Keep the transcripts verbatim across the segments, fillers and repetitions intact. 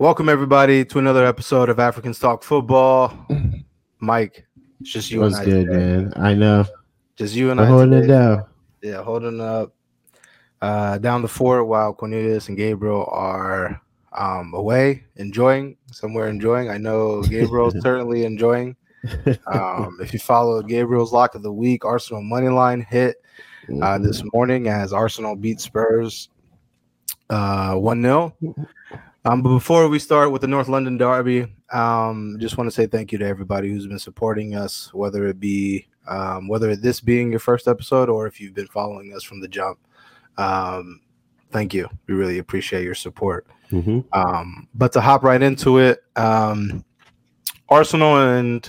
Welcome everybody to another episode of Africans Talk Football. Mike, it's just you What's and I. good, today. man? I know. Just you and We're I. holding today. it down. Yeah, holding up uh, down the fort while Cornelius and Gabriel are um, away, enjoying somewhere enjoying. I know Gabriel's certainly enjoying. Um, if you follow Gabriel's lock of the week, Arsenal money line hit uh, this morning as Arsenal beat Spurs uh, one nil. Um, but before we start with the North London Derby, um, just want to say thank you to everybody who's been supporting us, whether it be um, whether this being your first episode or if you've been following us from the jump. Um, thank you. We really appreciate your support. Mm-hmm. Um, but to hop right into it, um, Arsenal and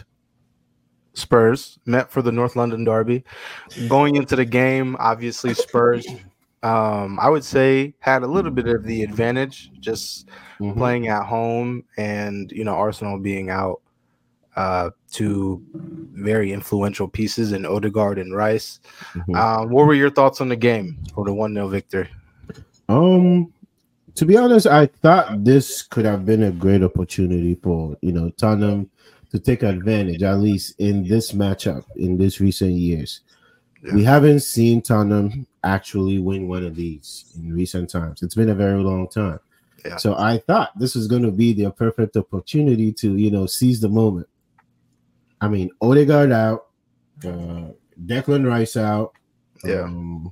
Spurs met for the North London Derby. Going into the game, obviously Spurs, um, I would say, had a little bit of the advantage just mm-hmm. playing at home and, you know, Arsenal being out uh, two very influential pieces in Odegaard and Rice. Mm-hmm. Um, what were your thoughts on the game for the one nil victory? Um, to be honest, I thought this could have been a great opportunity for, you know, Tottenham to take advantage, at least in this matchup in this recent years. Yeah. We haven't seen Tottenham actually win one of these in recent times. It's been a very long time. Yeah. So I thought this was going to be the perfect opportunity to, you know, seize the moment. I mean, Odegaard out, uh, Declan Rice out. Yeah. Um,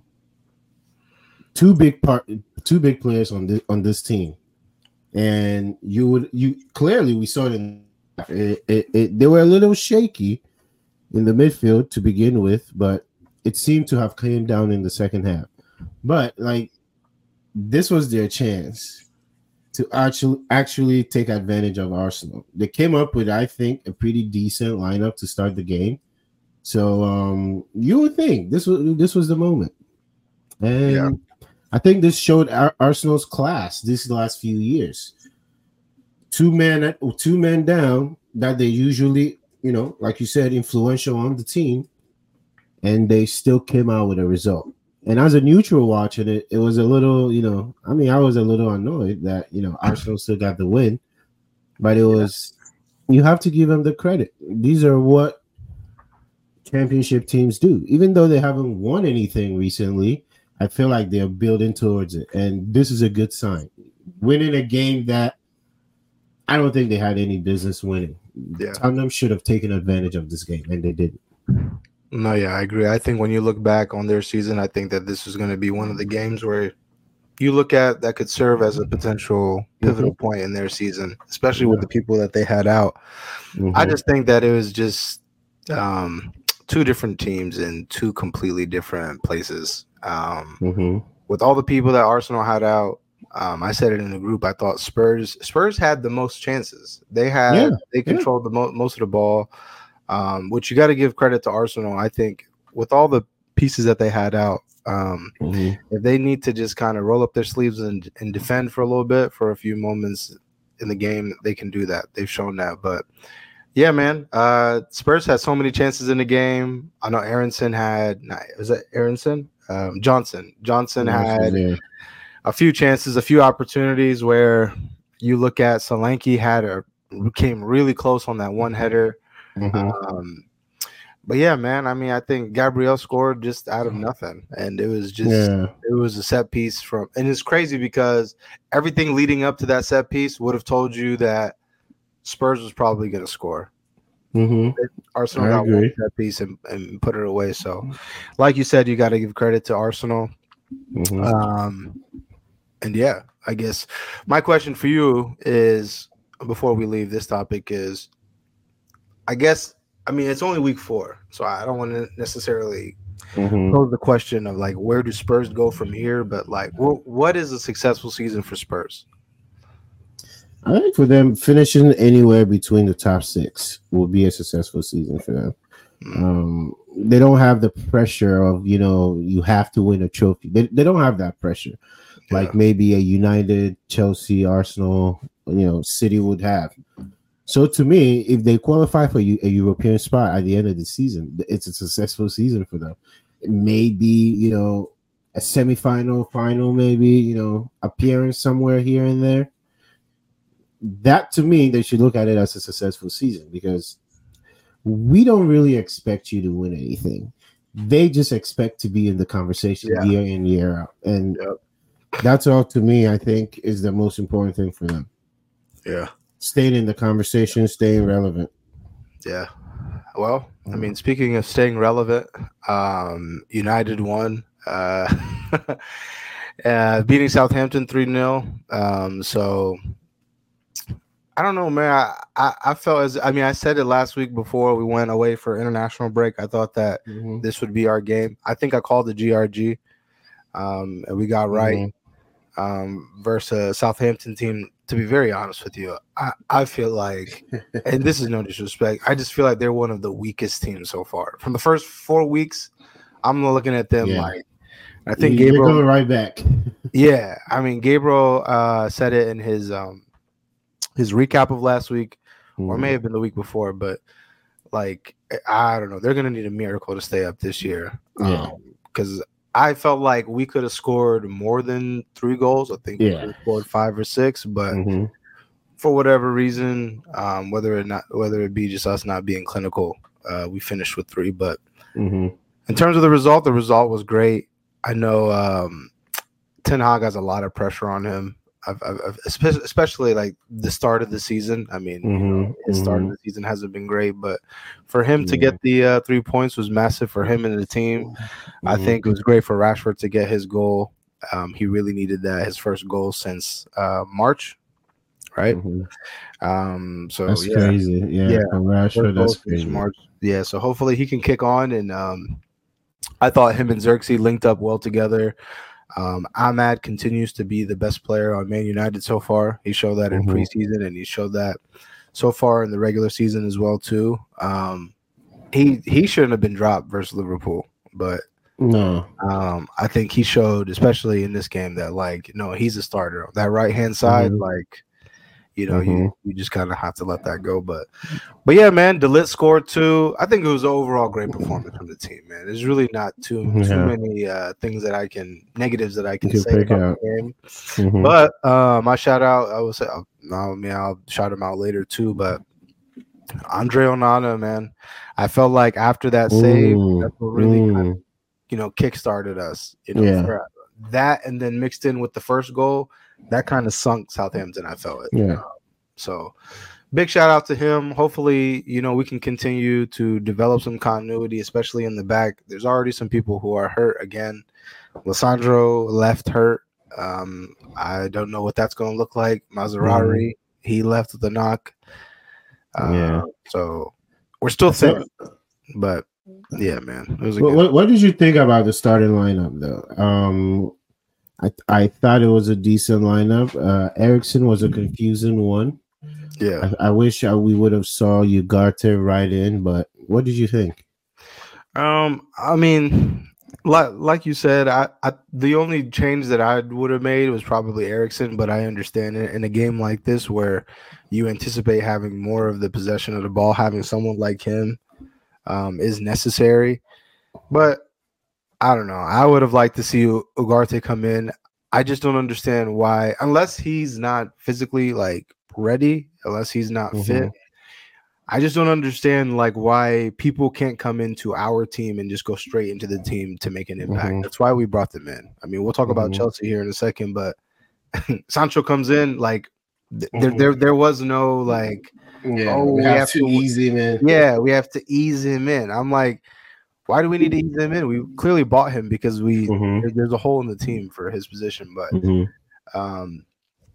two big part, two big players on this on this team, and you would you clearly we saw it in it, it, it. They were a little shaky in the midfield to begin with, but it seemed to have came down in the second half. But like this was their chance to actually actually take advantage of Arsenal. They came up with, I think, a pretty decent lineup to start the game. So um, you would think this was this was the moment, and yeah. I think this showed Ar- Arsenal's class these last few years. Two men, two men down that they usually, you know, like you said, influential on the team. And they still came out with a result. And as a neutral watching it, it was a little, you know, I mean, I was a little annoyed that, you know, Arsenal still got the win. But it was, yeah. You have to give them the credit. These are what championship teams do. Even though they haven't won anything recently, I feel like they're building towards it. And this is a good sign. Winning a game that I don't think they had any business winning. Yeah. Tottenham should have taken advantage of this game, and they didn't. No, yeah, I agree. I think when you look back on their season, I think that this is going to be one of the games where you look at that could serve as a potential pivotal mm-hmm. point in their season, especially yeah. with the people that they had out. Mm-hmm. I just think that it was just um, two different teams in two completely different places. Um, mm-hmm. With all the people that Arsenal had out, um, I said it in the group. I thought Spurs Spurs had the most chances. They had yeah. they controlled yeah. the mo- most of the ball. Um, which you got to give credit to Arsenal. I think with all the pieces that they had out, um, mm-hmm. if they need to just kind of roll up their sleeves and, and defend for a little bit for a few moments in the game, they can do that. They've shown that. But yeah, man, uh, Spurs had so many chances in the game. I know Aronson had, nah, was that Aronson? Um, Johnson. Johnson had yeah. a few chances, a few opportunities where you look at Solanke had a came really close on that one header. Mm-hmm. Um, but yeah, man, I mean, I think Gabriel scored just out of nothing, and it was just yeah. it was a set piece from, and it's crazy because everything leading up to that set piece would have told you that Spurs was probably going to score. Mm-hmm. Arsenal got one set piece and, and put it away. So, like you said, you got to give credit to Arsenal. Mm-hmm. Um, and yeah, I guess my question for you is, before we leave this topic, is. I guess, I mean, it's only week four, so I don't want to necessarily mm-hmm. pose the question of, like, where do Spurs go from here? But, like, what, what is a successful season for Spurs? I think for them, finishing anywhere between the top six will be a successful season for them. Mm-hmm. Um, they don't have the pressure of, you know, you have to win a trophy. They, they don't have that pressure. Yeah. Like maybe a United, Chelsea, Arsenal, you know, City would have. So to me, if they qualify for a European spot at the end of the season, it's a successful season for them. Maybe, you know, a semifinal, final, maybe, you know, appearance somewhere here and there. that to me, they should look at it as a successful season because we don't really expect you to win anything. They just expect to be in the conversation yeah. year in, year out. And yep. that's all to me, I think, is the most important thing for them. Yeah. Staying in the conversation, staying relevant. Yeah. Well, I mean, speaking of staying relevant, um, United won. Uh, uh, beating Southampton three nil. Um, so I don't know, man. I, I, I felt as I mean, I said it last week before we went away for international break. I thought that mm-hmm. this would be our game. I think I called the G R G, um, and we got right mm-hmm. um, versus a Southampton team. To be very honest with you, I, I feel like, and this is no disrespect, I just feel like they're one of the weakest teams so far. From the first four weeks, I'm looking at them yeah. like. I think You're Gabriel going right back. yeah, I mean Gabriel uh, said it in his um, his recap of last week, mm. or may have been the week before. But like, I don't know, they're gonna need a miracle to stay up this year. Yeah, because um, I felt like we could have scored more than three goals. I think yeah. we could have scored five or six, but mm-hmm. for whatever reason, um, whether it not whether it be just us not being clinical, uh, we finished with three. But mm-hmm. in terms of the result, the result was great. I know um, Ten Hag has a lot of pressure on him, I've, I've, especially like the start of the season. I mean, mm-hmm, you know, his mm-hmm. start of the season hasn't been great, but for him yeah. to get the uh, three points was massive for him and the team. Mm-hmm. I think it was great for Rashford to get his goal. Um, he really needed that, his first goal since uh, March, right? Mm-hmm. Um, so that's yeah. crazy. Yeah, yeah. for Rashford, that's crazy. March. Yeah, so hopefully he can kick on and. Um, I thought him and Xerxes linked up well together. Um, Ahmad continues to be the best player on Man United so far. He showed that mm-hmm. in preseason, and he showed that so far in the regular season as well too. Um, he he shouldn't have been dropped versus Liverpool, but no, um, I think he showed, especially in this game, that like no, he's a starter on that right hand side. Mm-hmm. Like you know, mm-hmm. you you just kind of have to let that go. But but yeah, man, De Ligt scored two. I think it was an overall great performance from the team, man. There's really not too yeah. too many uh, things that I can negatives that I can, can say about out. the game. Mm-hmm. But uh, my shout out, I will say, I mean, I'll shout him out later too. But Andre Onana, man, I felt like after that save, mm, that's what really mm. kind of, you know, kickstarted us. You know, yeah. for that, and then mixed in with the first goal, that kind of sunk Southampton. I felt it. Yeah. Um, so, big shout out to him. Hopefully, you know, we can continue to develop some continuity, especially in the back. There's already some people who are hurt again. Lissandro left hurt. Um, I don't know what that's going to look like. Maserati, mm. he left with a knock. Uh, yeah. So we're still thin, but yeah, man. It was a what, good what, what did you think about the starting lineup, though? Um, I I thought it was a decent lineup. Uh, Eriksen was a confusing one. Yeah, I, I wish I, we would have saw Ugarte right in, but what did you think? Um, I mean, like like you said, I, I the only change that I would have made was probably Eriksen, but I understand it in a game like this where you anticipate having more of the possession of the ball, having someone like him um, is necessary. But I don't know. I would have liked to see Ugarte come in. I just don't understand why, unless he's not physically like ready, unless he's not mm-hmm. fit. I just don't understand like why people can't come into our team and just go straight into the team to make an impact. Mm-hmm. That's why we brought them in. I mean, we'll talk mm-hmm. about Chelsea here in a second, but Sancho comes in like th- mm-hmm. there, there, there was no like, yeah, oh, we, we have, have to, to ease him in. Yeah, we have to ease him in. I'm like, why do we need to ease him in? We clearly bought him because we mm-hmm. there, there's a hole in the team for his position. But mm-hmm. um,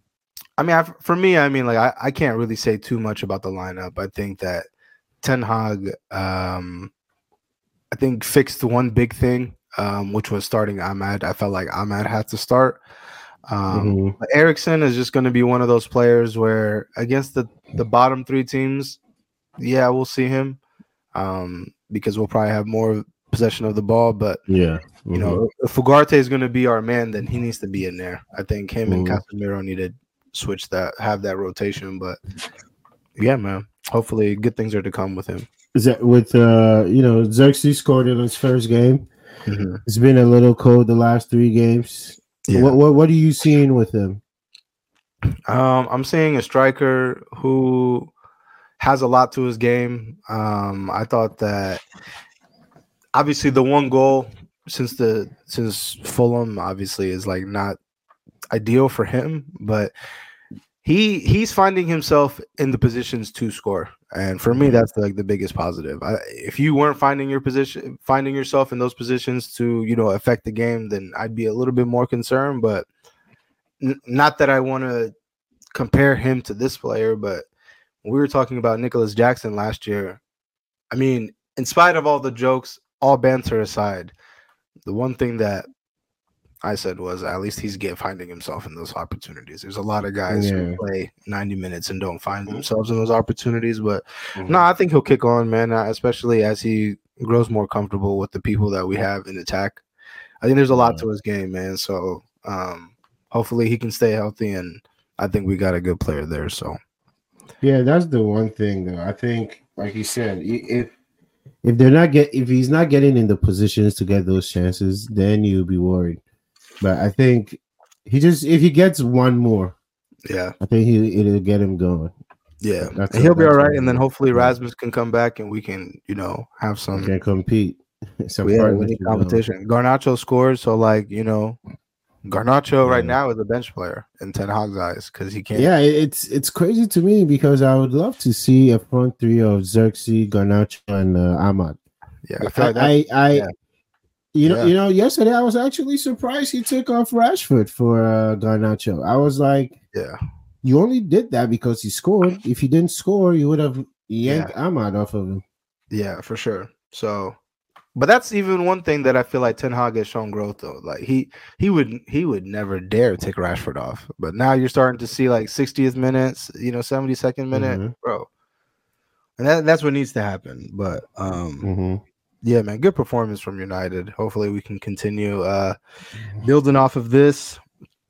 I mean, I, for me, I mean, like I, I can't really say too much about the lineup. I think that Ten Hag, um, I think fixed one big thing, um, which was starting Ahmad. I felt like Ahmad had to start. Um, mm-hmm. But Eriksen is just going to be one of those players where against the, the bottom three teams, yeah, we'll see him um, because we'll probably have more possession of the ball. But, yeah, mm-hmm. you know, if Ugarte is going to be our man, then he needs to be in there. I think him mm-hmm. and Casemiro need to switch that, have that rotation. But, yeah, man, hopefully good things are to come with him. Is that with, uh, you know, Xerxes scored in his first game. Mm-hmm. It's been a little cold the last three games. Yeah. What, what what are you seeing with him? Um, I'm seeing a striker who has a lot to his game. Um, I thought that obviously the one goal since the since Fulham obviously is like not ideal for him, but he he's finding himself in the positions to score, and for me that's like the biggest positive. I, if you weren't finding your position, finding yourself in those positions to you know affect the game, then I'd be a little bit more concerned. But n- not that I want to compare him to this player, but we were talking about Nicholas Jackson last year. I mean, in spite of all the jokes, all banter aside, the one thing that I said was at least he's get finding himself in those opportunities. There's a lot of guys who Yeah. play ninety minutes and don't find themselves in those opportunities, but Mhm. no, I think he'll kick on, man. uh, Especially as he grows more comfortable with the people that we have in attack. I think there's a lot Yeah. to his game, man. So um, hopefully he can stay healthy, and I think we got a good player there. So Yeah, that's the one thing though. I think, like you said, i- if if they're not get if he's not getting in the positions to get those chances, then you'll be worried. But I think he just if he gets one more, yeah, I think he it'll get him going. yeah, That's and a, he'll be all that's right. what And then he, hopefully yeah. Rasmus can come back, and we can, you know, have He some. can compete. Some Yeah, we need partnership going. competition. Garnacho scores, so like you know, Garnacho right Yeah. now is a bench player in Ten Hag's eyes because he can't. Yeah, it- it's it's crazy to me because I would love to see a front three of Xerxes, Garnacho, and uh, Ahmad. Yeah, I feel like I, that's I, I yeah. you know, Yeah. you know, yesterday I was actually surprised he took off Rashford for uh, Garnacho. I was like, yeah, you only did that because he scored. If he didn't score, you would have yanked yeah, Ahmad off of him. yeah, for sure. So, but that's even one thing that I feel like Ten Hag has shown growth though. Like he he would he would never dare take Rashford off, but now you're starting to see like sixtieth minutes, you know, seventy-second minute, Mhm. bro, and that, that's what needs to happen. But um, Mm-hmm. yeah, man, good performance from United. Hopefully, we can continue uh building off of this.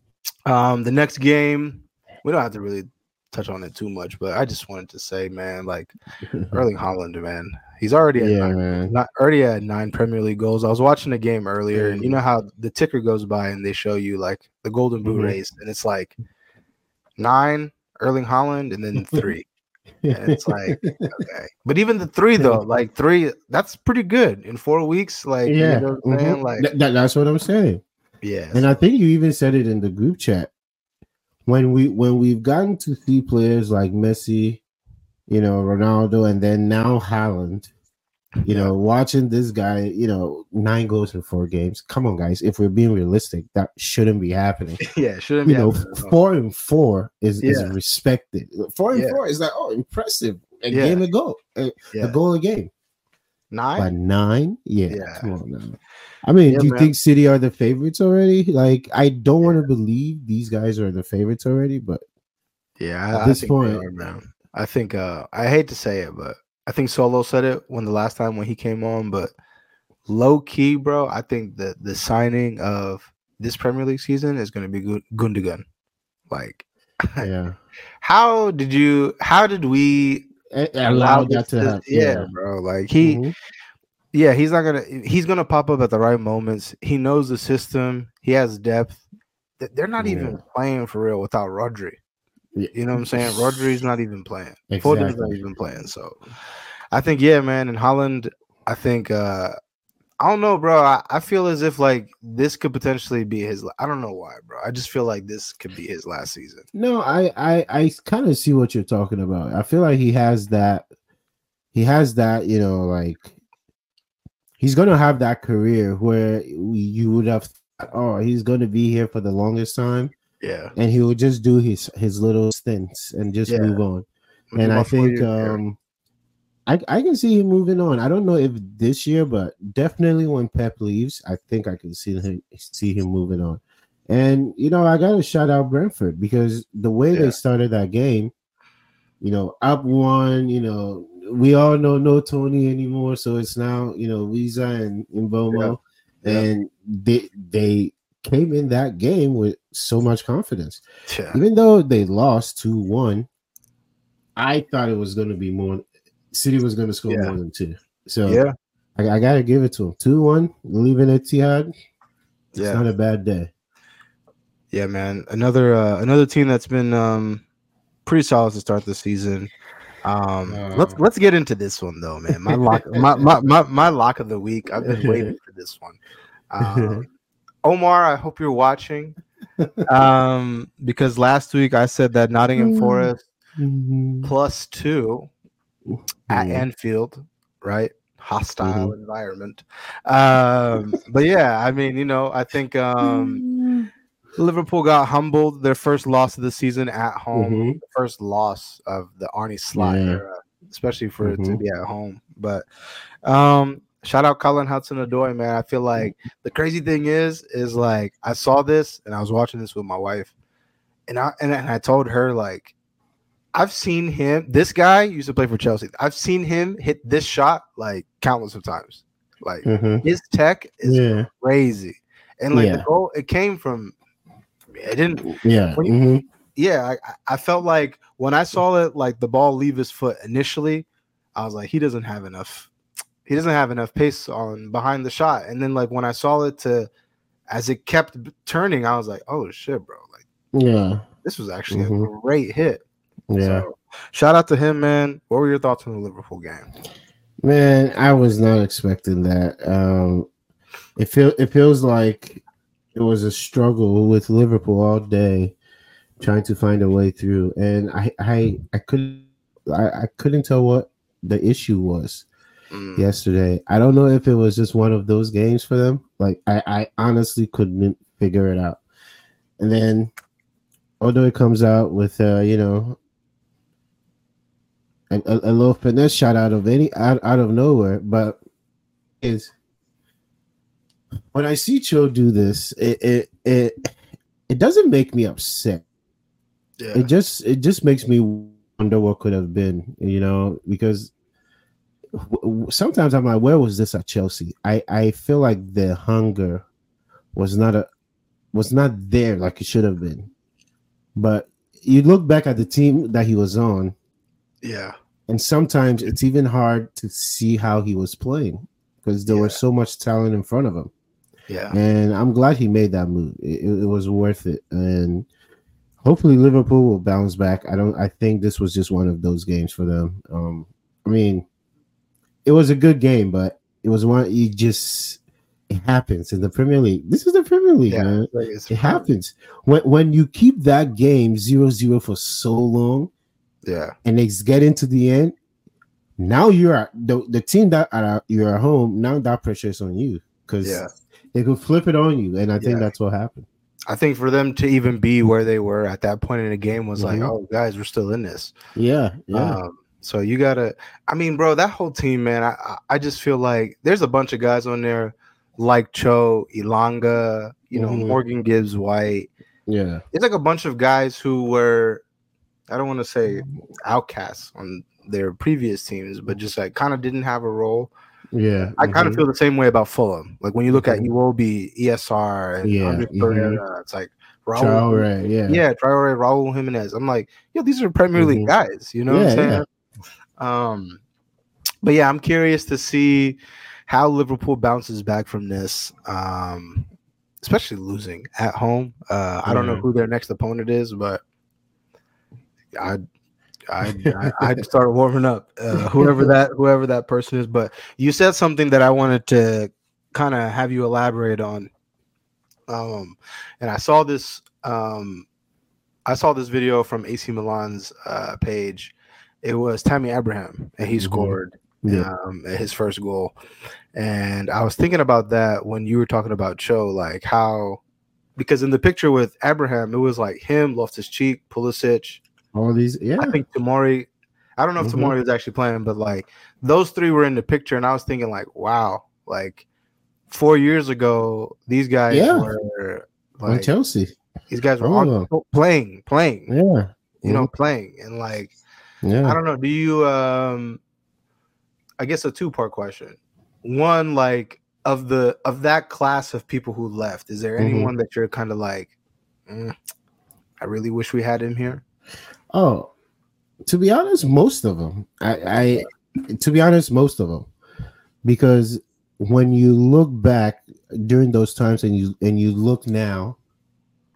Um, the next game, we don't have to really touch on it too much, but I just wanted to say, man, like Erling Haaland, man, he's already at Yeah, nine, man. not already at nine Premier League goals. I was watching the game earlier, and you know how the ticker goes by and they show you like the Golden Boot Mhm. race, and it's like nine Erling Haaland and then three, and it's like okay, but even the three though, like three, that's pretty good in four weeks. Like you Yeah, know what I'm saying? mhm. Like Th- that- that's what I'm saying. yeah, And I think you even said it in the group chat when we when we've gotten to see players like Messi, you know, Ronaldo, and then now Haaland. You yeah, know, watching this guy, you know, nine goals in four games. Come on, guys. If we're being realistic, that shouldn't be happening. yeah, it shouldn't You be know, happening at all. four and four is, is Yeah. respected. Four and Yeah. four is like, oh, impressive. A Yeah. game a goal. A, Yeah. a goal a game. Nine. But nine? Yeah, Yeah. come on now. I mean, Yeah, do you man. think City are the favorites already? Like, I don't want to believe these guys are the favorites already, but Yeah, at I, I this think point, they are, man. I think uh I hate to say it, but I think Solo said it when the last time when he came on, but low key, bro, I think that the signing of this Premier League season is going to be Gun- Gundogan. Like, yeah, how did you? How did we A- allow allow this? that to To, happen. yeah, Yeah. bro. Like he, Mhm. yeah, he's not gonna. He's gonna pop up at the right moments. He knows the system. He has depth. Th- They're not even Yeah. playing for real without Rodri. Yeah. You know what I'm saying? Rodri's not even playing. Foden's not Exactly. even playing. So I think, yeah, man. And Holland, I think, uh, I don't know, bro. I, I feel as if like this could potentially be his. I don't know why, bro. I just feel like this could be his last season. No, I I I kind of see what you're talking about. I feel like he has that. He has that. You know, like he's gonna have that career where you would have thought, oh, he's gonna be here for the longest time, Yeah. and he would just do his his little stints and just Yeah. move on. We'll do And my I four think years here. um I I can see him moving on. I don't know if this year, but definitely when Pep leaves, I think I can see him see him moving on. And you know, I gotta shout out Brentford because the way Yeah. they started that game, you know, up one, you know, we all know no Tony anymore, so it's now, you know, Visa and Mbomo, Yeah. Yeah. and they they came in that game with so much confidence. Yeah. Even though they lost two one, I thought it was going to be more. City was going to score Yeah. more than two. So Yeah. I, I got to give it to him. two one, leaving Etihad. It's Yeah. not a bad day. Yeah, man. Another uh, another team that's been um, pretty solid to start the season. Um, let's Uh, let's get into this one though, man. My lock, my, my my my lock of the week. I've been waiting for this one. Um, Omar, I hope you're watching. Um, because last week I said that Nottingham Forest plus two at Anfield, right? Hostile Mhm. environment. Um, but yeah, I mean, you know, I think um Liverpool got humbled. Their first loss of the season at home, Mhm. the first loss of the Arnie Slot Yeah. era, especially for it to Mhm. be at home. But um, shout out Colin Hudson-Odoi, man. I feel like the crazy thing is, is like I saw this and I was watching this with my wife, and I and, and I told her like I've seen him. This guy used to play for Chelsea. I've seen him hit this shot like countless of times. Like Mhm. his tech is Yeah. crazy, and like the Yeah. goal, it came from. It didn't. Yeah. When, Mhm. yeah, I, I felt like when I saw it, like the ball leave his foot initially, I was like, he doesn't have enough. He doesn't have enough pace on behind the shot. And then like when I saw it to, as it kept turning, I was like, oh shit, bro! Like Yeah. this was actually Mhm. a great hit. Yeah. So shout out to him, man. What were your thoughts on the Liverpool game? Man, I was not expecting that. Um, it feel it feels like it was a struggle with Liverpool all day, trying to find a way through, and I I I couldn't I, I couldn't tell what the issue was Mm, yesterday. I don't know if it was just one of those games for them. Like I I honestly couldn't figure it out. And then although it comes out with uh, you know a, a, a little finesse shot out of any out, out of nowhere, but is when I see Cho do this, it it it, it doesn't make me upset. yeah, It just it just makes me wonder what could have been, you know, because w- w- sometimes I'm like, where was this at Chelsea? I I feel like the hunger was not a was not there like it should have been. But you look back at the team that he was on, yeah, and sometimes it's even hard to see how he was playing because there yeah, was so much talent in front of him. yeah. And I'm glad he made that move. It, it was worth it, and hopefully Liverpool will bounce back. I don't. I think this was just one of those games for them. Um, I mean, it was a good game, but it was one you just it happens in the Premier League. This is the Premier League, Yeah, man. like it's It prime. happens when when you keep that game zero zero for so long Yeah, and it's getting to the end. Now you're at the, the team that are, you're at home. Now that pressure is on you because yeah, they could flip it on you, and I think yeah. that's what happened. I think for them to even be where they were at that point in the game was like, Mhm. oh, guys, we're still in this. Yeah, yeah. Um, so you gotta. I mean, bro, that whole team, man. I I I just feel like there's a bunch of guys on there like Cho, Ilanga, you know, Mhm. Morgan Gibbs White. Yeah. It's like a bunch of guys who were, I don't want to say outcasts on their previous teams, but just like kind of didn't have a role. Yeah. I kind of Mhm. feel the same way about Fulham. Like when you look at Mhm. Iwobi, E S R, and Yeah. Andre Mhm. Pereira, it's like Raul. Traore, yeah. Yeah, Traore, Raul Jimenez. I'm like, yo, these are Premier League Mhm. guys. You know what Yeah, I'm saying? yeah. Um, but yeah, I'm curious to see how Liverpool bounces back from this, um, especially losing at home. Uh, I don't know Yeah. who their next opponent is, but I I I I'd start warming up. Uh, whoever that whoever that person is. But you said something that I wanted to kind of have you elaborate on. Um, and I saw this um I saw this video from A C Milan's uh, page. It was Tammy Abraham, and he Mhm. scored Yeah. um, his first goal. And I was thinking about that when you were talking about Cho, like how because in the picture with Abraham, it was like him, Loftus Cheek, Pulisic. All these, I yeah. think Tamori. I don't know if Mhm. Tamori was actually playing, but like those three were in the picture, and I was thinking like, wow, like four years ago, these guys Yeah. were On like Chelsea. these guys were All of on them. playing, playing, Yeah. you know, Mhm. playing, and like I Yeah. don't know. Do you? Um, I guess a two part question. One, like of the of that class of people who left, is there Mhm. anyone that you're kind of like, mm, I really wish we had him here? Oh, to be honest, most of them. I, I, to be honest, most of them, because when you look back during those times and you and you look now,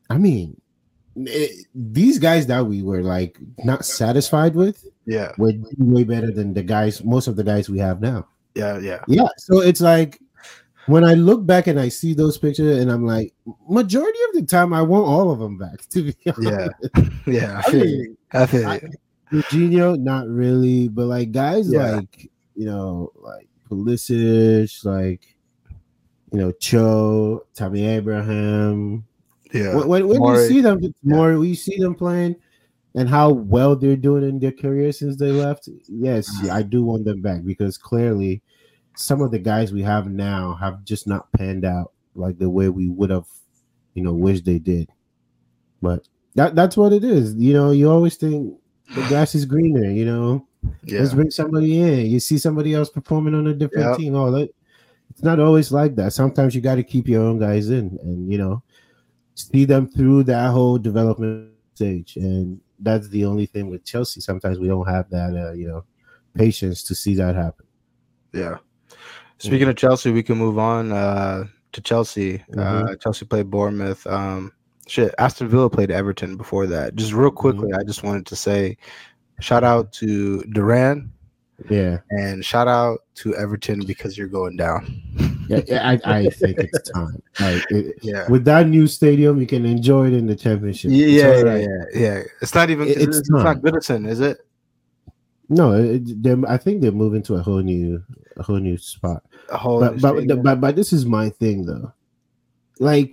I mean, it, these guys that we were like not satisfied with, yeah, were way better than the guys. Most of the guys we have now. yeah, yeah, yeah. So it's like when I look back and I see those pictures, and I'm like, majority of the time, I want all of them back. To be honest, yeah, yeah. I I feel mean, you. I feel I, you. Eugenio, not really, but like guys Yeah. like you know, like Pulisic, like you know, Cho, Tammy Abraham. Yeah. When, when, when you More- see them, yeah. more we see them playing, and how well they're doing in their career since they left. Yes, Mm. I do want them back because clearly, some of the guys we have now have just not panned out like the way we would have, you know, wished they did. But that that's what it is. You know, you always think the grass is greener. You know, Yeah. let's bring somebody in. You see somebody else performing on a different Yep. team. Oh, that, it's not always like that. Sometimes you got to keep your own guys in, and you know, see them through that whole development stage. And that's the only thing with Chelsea. Sometimes we don't have that, uh, you know, patience to see that happen. Yeah. Speaking of Chelsea, we can move on uh, to Chelsea. Mhm. Uh, Chelsea played Bournemouth. Um, shit, Aston Villa played Everton before that. Just real quickly, I just wanted to say shout out to Duran Yeah, and shout out to Everton because you're going down. yeah, yeah, I, I think it's time. Like, it, Yeah. with that new stadium, you can enjoy it in the championship. Yeah, It's yeah, all yeah, right. yeah, yeah. It's not even. It- It's, it's it's not time. Goodison, is it? No, it, they're- I think they're moving to a whole new, a whole new spot. A whole. But new but, stadium? but but this is my thing though. Like,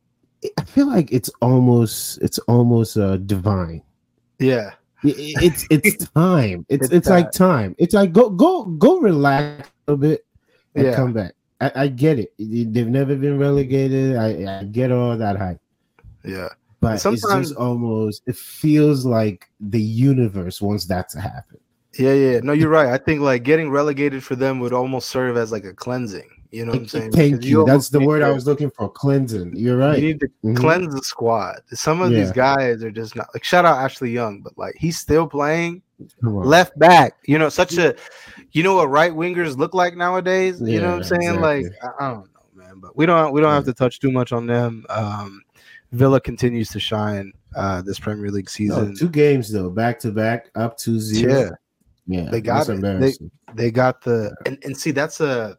I feel like it's almost it's almost uh divine. yeah, It- It's it's time. It's It's it's like time. It's like go go go relax a little bit and Yeah. come back. I, I get it. They've never been relegated. I, I get all that hype. yeah, But it's Sometimes- just almost it feels like the universe wants that to happen. yeah, yeah. No, you're right. I think like getting relegated for them would almost serve as like a cleansing. You know what I'm saying? Thank Because you. That's almost the need word to- I was looking for. Cleansing. You're right. You need to Mhm. cleanse the squad. Some of these Yeah. guys are just not like. Shout out Ashley Young, but like he's still playing Come on. left back. You know, such a. You know what right wingers look like nowadays. You know what I'm Yeah, saying? Like exactly. I, I don't know, man. But we don't. We don't have to touch too much on them. Um, Villa continues to shine uh, this Premier League No, season. two games though, back to back, up to zero. yeah, Yeah, They got that's it. They- embarrassing. they got the and, and see that's a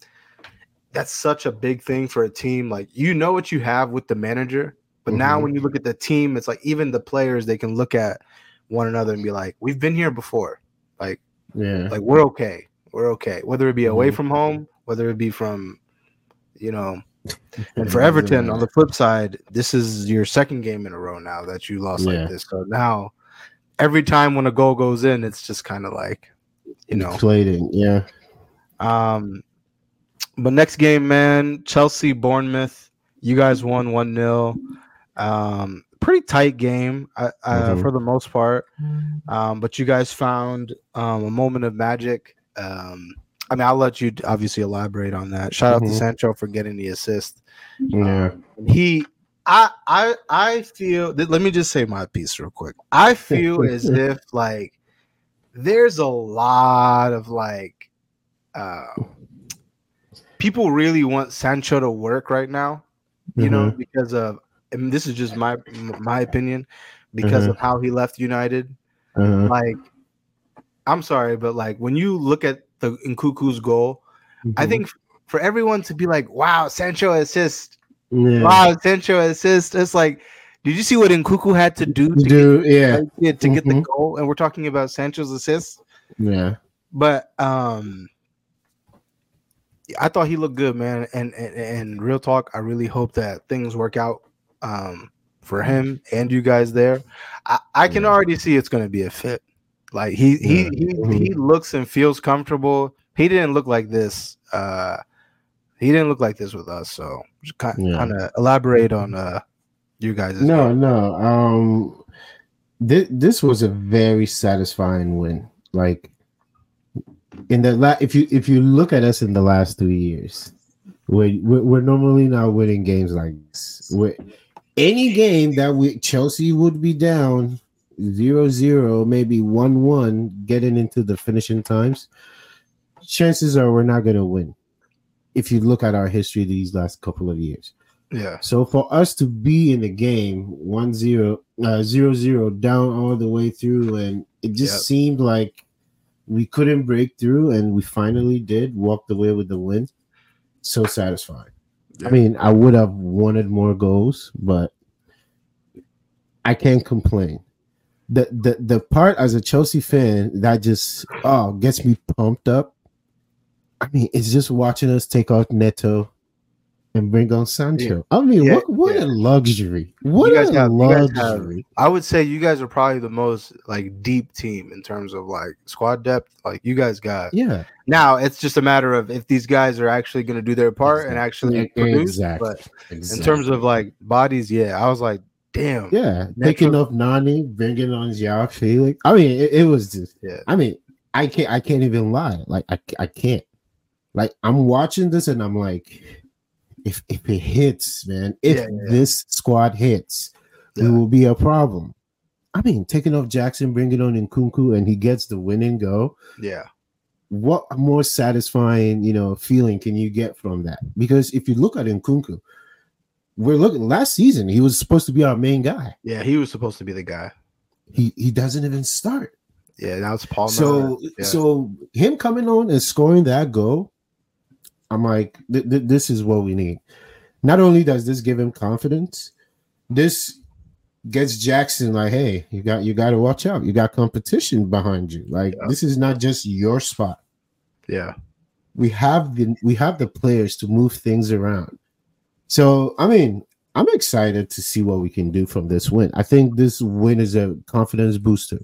that's such a big thing for a team. Like you know what you have with the manager, but now Mhm. when you look at the team, it's like even the players they can look at one another and be like, "We've been here before. Like, Yeah, like we're okay. We're okay. Whether it be away Mhm. from home, whether it be from, you know." And for Doesn't Everton, matter. on the flip side, this is your second game in a row now that you lost Yeah. like this. So now, every time when a goal goes in, it's just kind of like, you know. Deflating, yeah. Um, but next game, man, Chelsea Bournemouth. You guys won one nil. Um, pretty tight game uh, uh, Mhm. for the most part. Um, but you guys found um, a moment of magic. Um, I mean, I'll let you obviously elaborate on that. Shout out to Mhm. Sancho for getting the assist. Yeah. Um, he, I, I, I feel. Th- let me just say my piece real quick. I feel as if like there's a lot of like uh, people really want Sancho to work right now. You know, because of and this is just my my opinion because Mhm. of how he left United. Uh-huh. Like, I'm sorry, but like when you look at the Nkuku's goal, I Mhm. think for everyone to be like, "Wow, Sancho assist! yeah. Wow, Sancho assist!" It's like, did you see what Nkuku had to do to, You do, yeah. get, to get the Mhm. goal? And we're talking about Sancho's assist, Yeah. but um, I thought he looked good, man. And, and and real talk, I really hope that things work out um for him and you guys there. I, I can Yeah. already see it's going to be a fit. Like he he Yeah. he, Mhm. he looks and feels comfortable. He didn't look like this. Uh, he didn't look like this with us. So just kind Yeah. kind of elaborate on uh you guys. No, no. Um this this was a very satisfying win. Like in the la- if you if you look at us in the last three years, we're we're, we're normally not winning games like this. We're, any game that we Chelsea would be down zero zero, maybe one one, getting into the finishing times, chances are we're not going to win. If you look at our history these last couple of years, Yeah. So for us to be in the game one zero, uh, zero zero down all the way through, and it just Yep. seemed like we couldn't break through, and we finally did, walked away with the win. So satisfying. Yeah. I mean, I would have wanted more goals, but I can't complain. The the the part as a Chelsea fan that just oh gets me pumped up. I mean, it's just watching us take out Neto and bring on Sancho. Yeah. I mean, Yeah, what what yeah. a luxury! What You guys a have, you guys have, luxury! I would say you guys are probably the most like deep team in terms of like squad depth. Like you guys got. Yeah. Now it's just a matter of if these guys are actually going to do their part and actually Exactly. produce. Exactly. But Exactly. in terms of like bodies, yeah, I was like, damn. Yeah, Neto- taking off Nani, bringing on João Felix. I mean, it, it was just. Yeah. I mean, I can't. I can't even lie. Like I, I can't. Like I'm watching this and I'm like, if if it hits, man, if Yeah, yeah. this squad hits, Yeah. it will be a problem. I mean, taking off Jackson, bringing on Nkunku, and he gets the win and go. Yeah. What more satisfying, you know, feeling can you get from that? Because if you look at Nkunku, we're looking last season, he was supposed to be our main guy. Yeah, he was supposed to be the guy. He he doesn't even start. Yeah, now it's Palmer. So yeah. so him coming on and scoring that goal, I'm like, th- th- this is what we need. Not only does this give him confidence, this gets Jackson like, hey, you got you got to watch out. You got competition behind you. Like Yeah. this is not just your spot. yeah, We have the we have the players to move things around. So I mean, I'm excited to see what we can do from this win. I think this win is a confidence booster.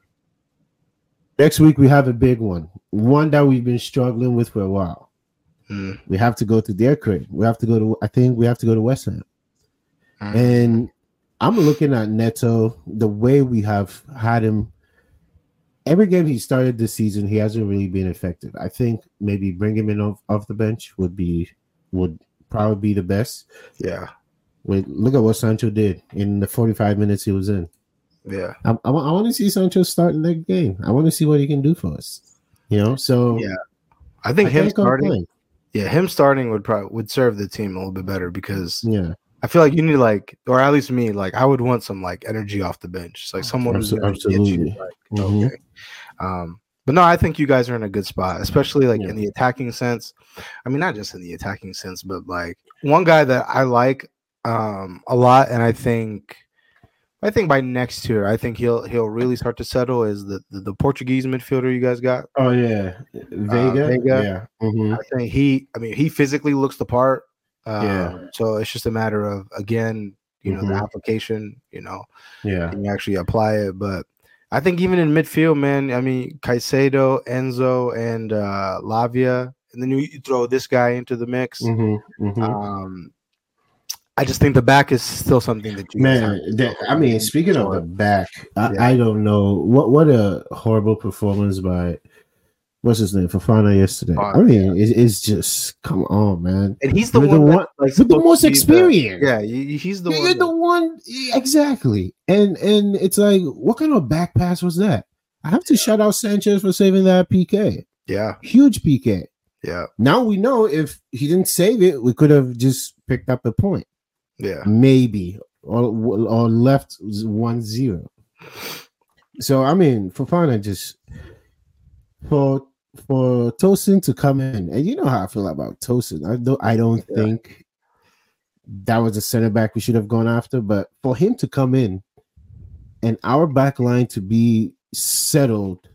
Next week we have a big one, one that we've been struggling with for a while. Mm. We have to go to their crib. We have to go to. I think we have to go to West Ham. Mm. And I'm looking at Neto, the way we have had him. Every game he started this season, he hasn't really been effective. I think maybe bring him in off, off the bench would be would probably be the best. yeah, Wait, look at what Sancho did in the forty-five minutes he was in. yeah, I, I, I want to see Sancho start in that game. I want to see what he can do for us. You know, so yeah. I think I him can't starting. complain. Yeah, him starting would probably would serve the team a little bit better because Yeah, I feel like you need like, or at least me, like I would want some like energy off the bench. It's like someone who's Abso- gonna get you, absolutely. like, Mhm. okay. Um, but no, I think you guys are in a good spot, especially like Yeah. in the attacking sense. I mean, not just in the attacking sense, but like one guy that I like um a lot, and I think I think by next year, I think he'll he'll really start to settle is the the, the Portuguese midfielder you guys got. Oh yeah, Vega. Vega. Yeah. Mhm. I think he, I mean, he physically looks the part. Um, Yeah. So it's just a matter of, again, you know, Mhm. the application, you know, Yeah. and you actually apply it. But I think even in midfield, man, I mean, Caicedo, Enzo, and uh, Lavia, and then you, you throw this guy into the mix. Mm-hmm, mm-hmm. Um, I just think the back is still something that you guys Man, have to that, focus I mean, on. speaking of So, the back, I, Yeah. I don't know what what a horrible performance by what's his name Fofana yesterday. I Fofana, mean, it, it's just come on, man. and he's the You're one, the that, one like, with the supposed most to be the- experience. yeah, he- he's the You're one. the that- one exactly, and and it's like, what kind of back pass was that? I have to shout out Sanchez for saving that P K, yeah, huge P K. yeah, Now we know if he didn't save it, we could have just picked up a point. yeah. Maybe or or left one zero. So I mean, Fofana just for for Tosin to come in, and you know how I feel about Tosin. I don't I don't Yeah. think that was a center back we should have gone after, but for him to come in and our back line to be settled,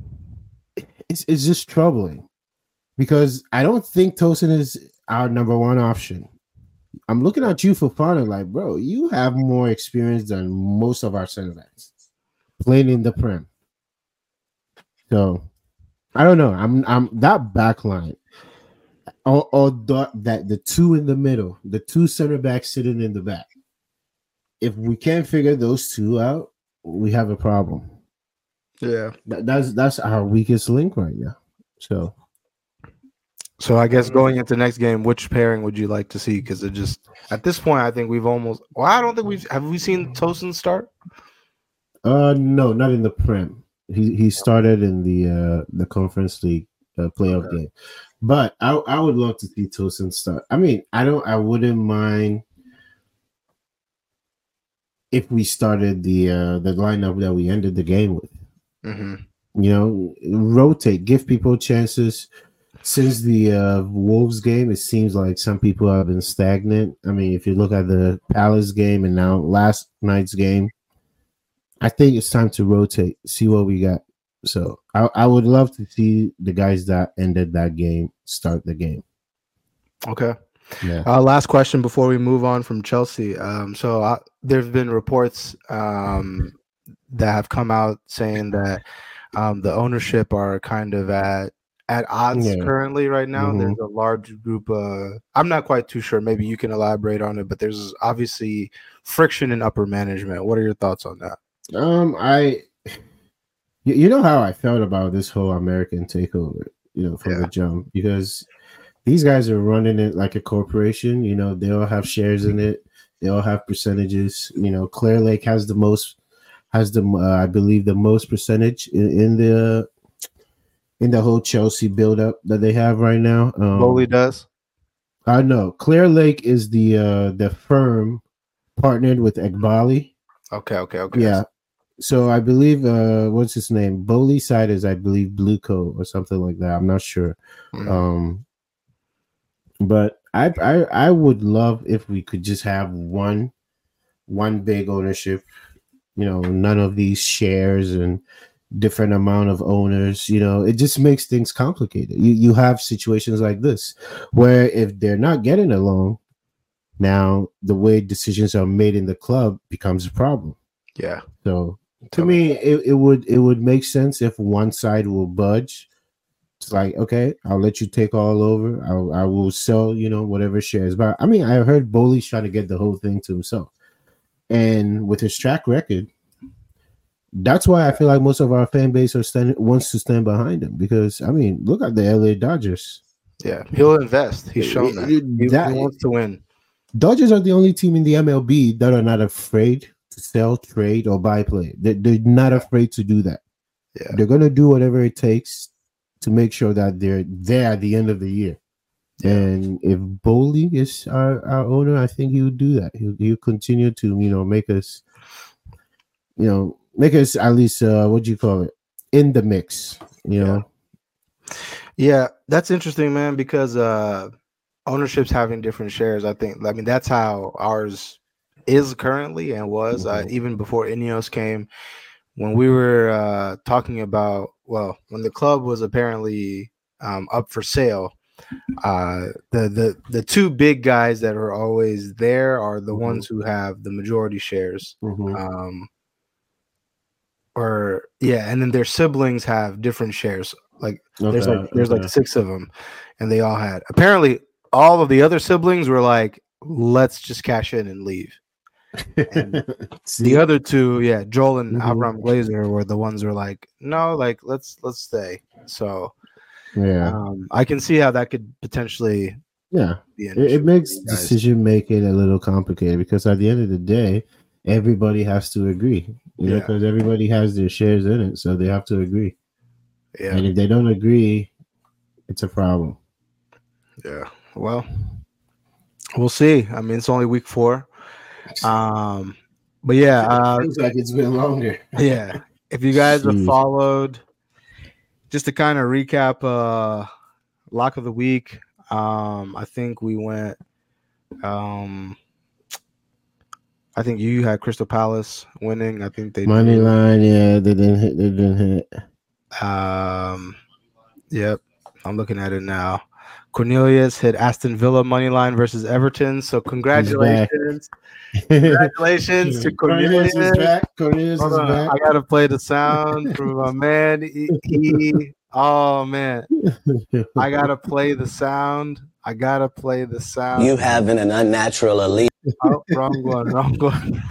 it's it's just troubling because I don't think Tosin is our number one option. I'm looking at you, Fofana, like, bro, you have more experience than most of our center backs playing in the Prem. So I don't know. I'm I'm that back line, or, or the, that the two in the middle, the two center backs sitting in the back. If we can't figure those two out, we have a problem. Yeah. That, that's that's our weakest link right now. So So I guess going into next game, which pairing would you like to see? Because it just at this point, I think we've almost. Well, I don't think we've. Have we seen Tosin start? uh no, not in the Prem. He he started in the uh the Conference League uh, playoff Okay. game. But I I would love to see Tosin start. I mean, I don't I wouldn't mind if we started the uh, the lineup that we ended the game with. Mm-hmm. You know, rotate, give people chances. Since the uh, Wolves game, it seems like some people have been stagnant. I mean, if you look at the Palace game and now last night's game, I think it's time to rotate, see what we got. So I, I would love to see the guys that ended that game start the game. Okay. Yeah. Uh, last question before we move on from Chelsea. Um, so uh, there have been reports um, that have come out saying that um, the ownership are kind of at at odds Yeah. currently right now. Mhm. There's a large group. Uh, I'm not quite too sure. Maybe you can elaborate on it, but there's obviously friction in upper management. What are your thoughts on that? Um, I, you, you know how I felt about this whole American takeover, you know, from Yeah. the jump, because these guys are running it like a corporation. You know, they all have shares in it. They all have percentages. You know, Clear Lake has the most, has the, uh, I believe, the most percentage in, in the in the whole Chelsea buildup that they have right now. Um, Bowley does. I know Clear Lake is the uh, the firm partnered with Egbali. Okay, okay, okay. Yeah. So I believe uh, what's his name? Bowley side is I believe Blueco or something like that. I'm not sure. Mhm. Um, but I, I I would love if we could just have one one big ownership. You know, none of these shares and different amount of owners. You know, it just makes things complicated. You you have situations like this where if they're not getting along, now the way decisions are made in the club becomes a problem. Yeah. So to me, it, it would it would make sense if one side will budge. It's like, okay, I'll let you take all over. I'll, I will sell, you know, whatever shares. But I mean, I heard Bowley's trying to get the whole thing to himself. And with his track record, that's why I feel like most of our fan base are stand, wants to stand behind him. Because, I mean, look at the L A Dodgers. Yeah, he'll invest. He's shown that. He, That- he wants to win. Dodgers are the only team in the M L B that are not afraid to sell, trade, or buy play. They're, they're not afraid to do that. Yeah. They're going to do whatever it takes to make sure that they're there at the end of the year. Yeah. And if Bowley is our, our owner, I think he would do that. He'll, he'll continue to, you know, make us, you know, make us at least, uh, what do you call it, in the mix, you know? Yeah, that's interesting, man, because uh, ownership's having different shares. I think, I mean, that's how ours is currently and was uh, Mhm. even before Ineos came. When we were uh, talking about, well, when the club was apparently um, up for sale, uh, the the the two big guys that are always there are the Mhm. ones who have the majority shares. Mhm. Um, or yeah, and then their siblings have different shares. Like there's Okay, like there's okay. like six of them, and they all had. Apparently, all of the other siblings were like, "Let's just cash in and leave." And See? the other two, yeah, Joel and Mhm. Avram Glazer were the ones who were like, "No, like let's let's stay." So yeah, um, I can see how that could potentially yeah. be an It, issue it makes for you guys. decision making a little complicated because at the end of the day, everybody has to agree. You know, Yeah. because everybody has their shares in it, so they have to agree. Yeah, And if they don't agree, it's a problem. yeah. Well, we'll see. I mean, it's only week four. Um, but yeah, uh, Feels like it's been longer. yeah. If you guys have Jeez. followed, just to kind of recap, uh, lock of the week. Um, I think we went. Um, I think you had Crystal Palace winning. I think they Money drew. line, yeah, they didn't hit. They didn't hit. Um, yep, I'm looking at it now. Cornelius hit Aston Villa money line versus Everton. So congratulations, congratulations to Cornelius. Cornelius is back. Cornelius Hold is on, back. I gotta play the sound from my man. He, he- oh man, I gotta play the sound. I gotta play the sound. You having an unnatural elite. Oh, wrong one, wrong one.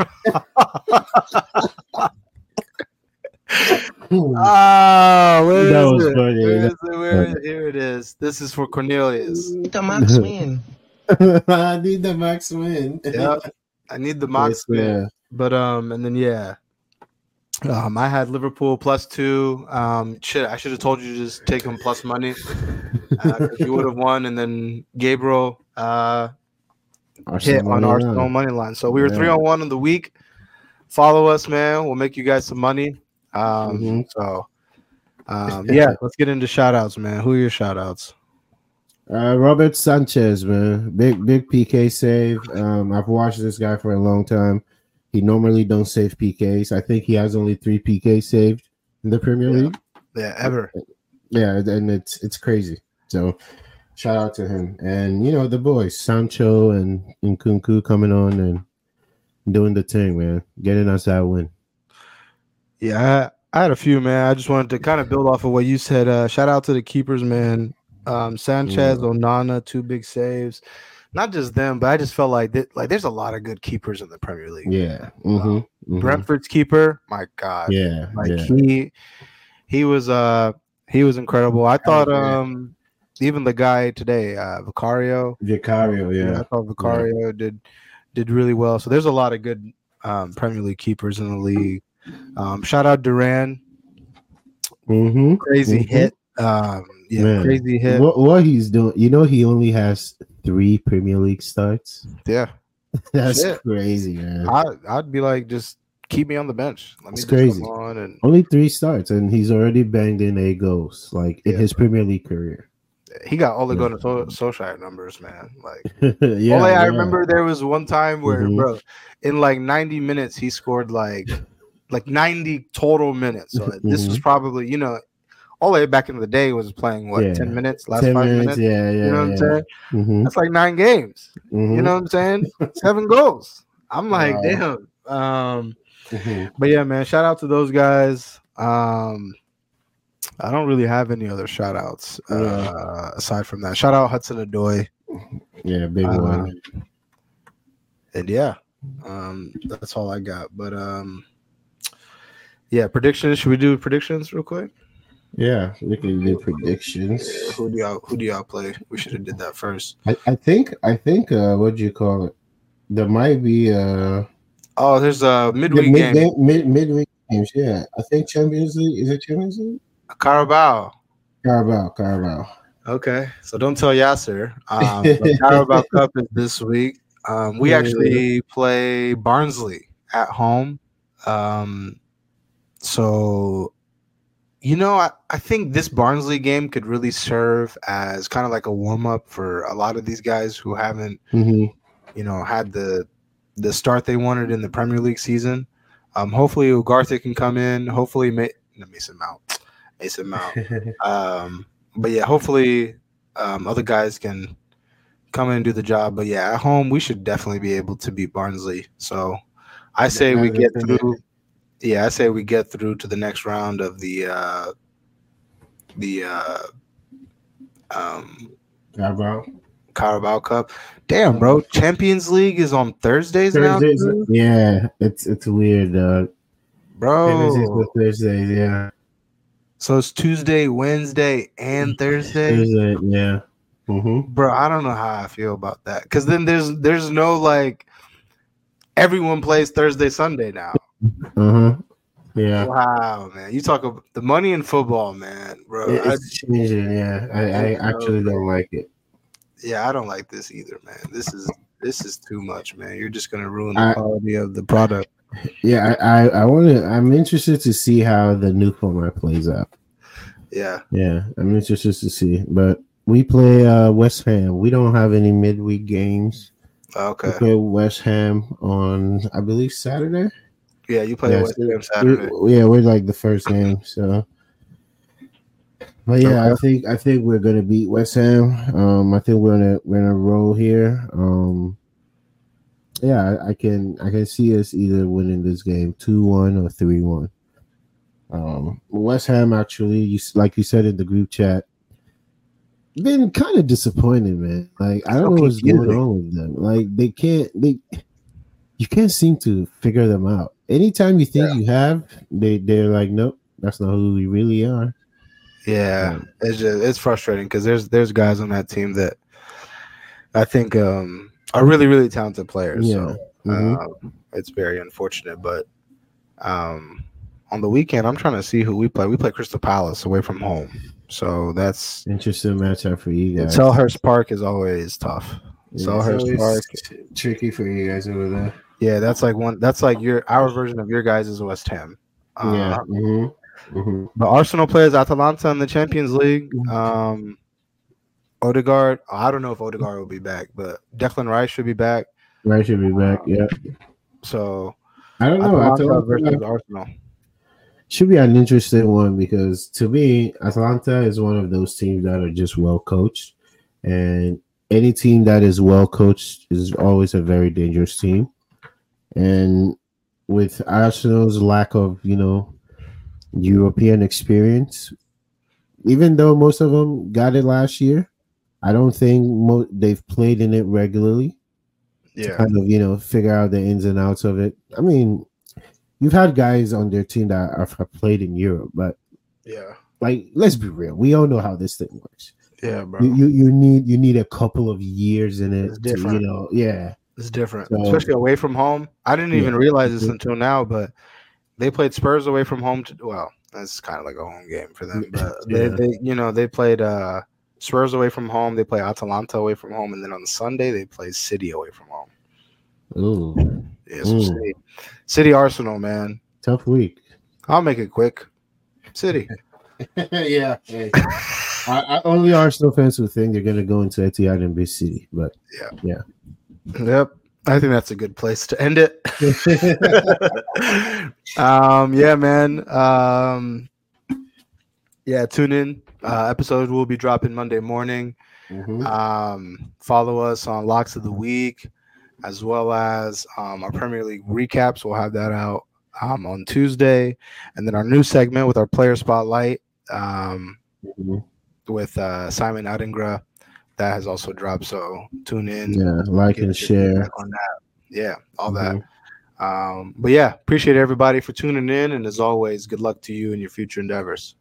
Ah, where That is was it? funny. Where That is it? Where is it? Here it is. This is for Cornelius. The Max win. I need the max win. Yep. I need the mock Yes, spin. yeah. But um, and then yeah. Um, I had Liverpool plus two. Um, shit, I should have told you to just take them plus money. Uh, you would have won, and then Gabriel uh, hit on money Arsenal line. money line. So we were Yeah. three on one in the week. follow us, man. We'll make you guys some money. Um, Mm-hmm. So, um, yeah, let's get into shout outs, man. Who are your shout outs? Uh, Robert Sanchez, man, big big P K save. Um, I've watched this guy for a long time. He normally don't save P Ks. I think he has only three P Ks saved in the Premier Yeah. League. Yeah, ever. Yeah, and it's it's crazy. So shout out to him, and you know the boys, Sancho and Nkunku coming on and doing the thing, man, getting us that win. Yeah, I, I had a few, man. I just wanted to kind of build off of what you said. Uh, shout out to the keepers, man. Um, Sanchez, Yeah. Onana, two big saves. Not just them, but I just felt like that, like there's a lot of good keepers in the Premier League. Yeah, mm-hmm, mm-hmm. Brentford's keeper, my God, Yeah, like yeah. he he was uh he was incredible. I thought yeah. um even the guy today, uh, Vicario, Vicario, yeah. I thought Vicario did did really well. So there's a lot of good um, Premier League keepers in the league. Um, shout out Duran, Mm-hmm. crazy mm-hmm. hit. Um, yeah, Man. crazy hit. What what he's doing? You know, he only has three Premier League starts. Yeah, That's Shit. crazy, man. I I'd be like, just keep me on the bench. Let me It's just crazy. come on and Only three starts, and he's already banged in eight goals, like in Yeah. his Premier League career. he got Ole Gunnar Solskjaer numbers, man. Like yeah, Ole, yeah. I remember there was one time where, Mhm. bro, in like ninety minutes, he scored like like ninety total minutes. So this was probably, you know, Ole back in the day was playing what Yeah. ten minutes, last ten five minutes, minutes. yeah, yeah. You know what yeah. I'm saying? Mhm, That's like nine games. mhm. You know what I'm saying? Seven goals. I'm like, Wow. damn. Um, Mhm. but yeah, man, shout out to those guys. Um, I don't really have any other shout outs uh, Yeah. aside from that. Shout out Hudson Odoi. Yeah, big Uh, one. And yeah, um, that's all I got. But um, yeah, predictions. Should we do predictions real quick? Yeah, we can do predictions. Who do y'all who do y'all play? We should have did that first. I, I think I think uh what do you call it? There might be uh Oh, there's a midweek mid, game. mid midweek games. Yeah, I think Champions League is it Champions League? Carabao. Carabao, Carabao. Okay, so don't tell Yasser. Um, the Carabao Cup is this week. Um, we Yeah. actually play Barnsley at home. Um, so, you know, I, I think this Barnsley game could really serve as kind of like a warm up for a lot of these guys who haven't, Mm-hmm. you know, had the the start they wanted in the Premier League season. Um, hopefully, Ugarte can come in. Hopefully, Ma- no, Mason Mount. Mason Mount. Um, but yeah, hopefully um, other guys can come in and do the job. But yeah, at home we should definitely be able to beat Barnsley. So I say we get through. Yeah, I say we get through to the next round of the uh, the uh, um, Carabao. Carabao Cup. Damn, bro! Champions League is on Thursdays, Thursdays, now, too? yeah, it's it's weird, uh Champions League bro. for Thursdays, yeah. So it's Tuesday, Wednesday, and Thursday. Thursday, yeah. Mm-hmm. Bro, I don't know how I feel about that. Because then there's there's no like everyone plays Thursday, Sunday now. Uh-huh. Yeah. Wow, man. You talk about the money in football, man, bro. It- I, it's changing, yeah. I, I actually don't like it. yeah, I don't like this either, man. This is this is too much, man. You're just gonna ruin the I- quality of the product. Yeah, I, I, I wanna I'm interested to see how the new format plays out. Yeah. Yeah, I'm interested to see. But we play uh West Ham. We don't have any midweek games. We Okay. play West Ham on I believe Saturday. Yeah, you play Yeah, West so Ham Saturday. we- yeah, we're like the first game. So, but yeah, I think I think we're gonna beat West Ham. Um, I think we're gonna we're gonna roll here. Um, yeah, I, I can I can see us either winning this game two one or three one. Um, West Ham actually, you s- like you said in the group chat, been kind of disappointed, man. Like I don't So know what's going confusing. on with them. Like they can't they you can't seem to figure them out. Anytime you think you have, they they're like, nope, that's not who we really are. Yeah, Right. it's just it's frustrating because there's there's guys on that team that I think um, are really really talented players. Yeah. So Mhm. um, it's very unfortunate, but um, on the weekend I'm trying to see who we play. We play Crystal Palace away from home, so that's Interesting matchup for you guys. Selhurst Park is always tough. Yeah, Selhurst it's Park. always tricky for you guys over there. Yeah, that's like one. That's like your our version of your guys' is West Ham. Uh, Yeah. Mm-hmm. Mm-hmm. But Arsenal plays Atalanta in the Champions League. Um, Odegaard. I don't know if Odegaard will be back, but Declan Rice should be back. Rice should be back. Yeah. So I don't know. Atalanta Atalanta versus Arsenal. should be an interesting one because to me, Atalanta is one of those teams that are just well coached, and any team that is well coached is always a very dangerous team. And with Arsenal's lack of, you know, European experience, even though most of them got it last year, I don't think mo- they've played in it regularly. Yeah, Kind of, you know, figure out the ins and outs of it. I mean, you've had guys on their team that have have played in Europe, but yeah, like, let's be real, we all know how this thing works. yeah, bro. You you, you need you need a couple of years in it It's to, you different. know, yeah. It's different, So- especially away from home. I didn't even Yeah. realize this until now, but they played Spurs away from home. To, well, that's kind of like a home game for them, but they, Yeah. they, you know, they played uh, Spurs away from home. They play Atalanta away from home, and then on Sunday they play City away from home. Ooh, Yeah, so Mm. City, City, Arsenal, man. tough week. I'll make it quick. City. yeah. Hey. I, I, only Arsenal fans will think they're gonna go into Etihad and beat City, but Yep. I think that's a good place to end it. um, yeah, man. Um, yeah, tune in. Uh, episode will be dropping Monday morning. Mhm. Um, follow us on Locks of the Week, as well as um, our Premier League recaps. We'll have that out um, on Tuesday, and then our new segment with our player spotlight um, Mhm. with uh, Simon Adingra. That has also dropped, so tune in. yeah, like Get and your share. feedback on that. Yeah, all that. Mhm. Um, but yeah, appreciate everybody for tuning in, and as always, good luck to you in your future endeavors.